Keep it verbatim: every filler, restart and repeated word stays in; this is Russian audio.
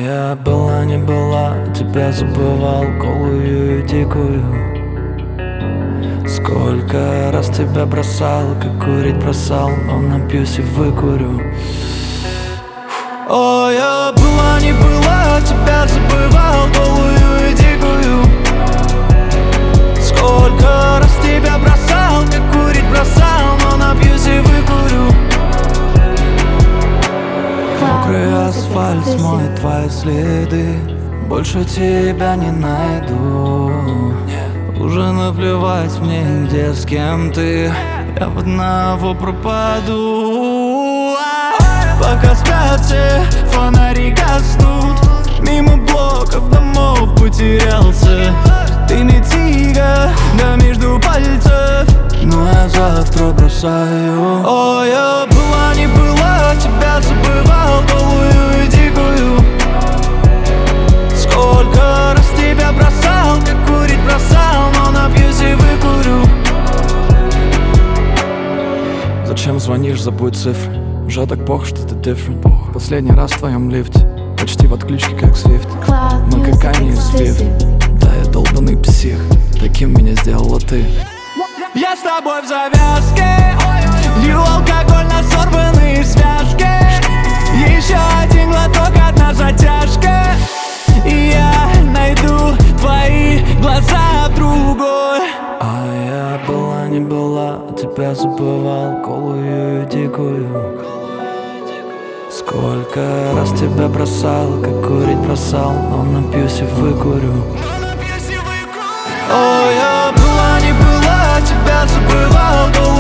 я была не была, тебя забывал, голую и дикую. Сколько раз тебя бросал, как курить бросал, но напьюсь и выкурю. О, я была не была, тебя забывал, голую и дикую. Сколько раз тебя бросал, как курить бросал, но напьюсь и выкурю. Мокрый асфальт смоет твои следы, больше тебя не найду. Уже наплевать мне, где с кем ты, я в одного пропаду. Пока спят все, фонари гаснут, мимо блоков домов потерялся. Ты не тига, да между пальцев, но я завтра бросаю. О, я была не была, тебя забывал, голую и дикую. Сколько раз тебя бросал, как курить бросал, но напьюсь и выкурю. Зачем звонишь, забудь цифры, уже так плохо, что ты different. Последний раз в твоем лифте, почти в отключке, как Свифт. Мы как Кани и Свифт, да я долбаный псих, таким меня сделала ты. Я с тобой в завязке, лью алкоголь на сорванные связки. Еще один глоток, одна затяжка, и я найду твои глаза в другой. А я была не была, тебя забывал, голую и дикую. Сколько раз тебя бросал, как курить бросал, но напьюсь и выкурю. О, я была не была, тебя забывал, голую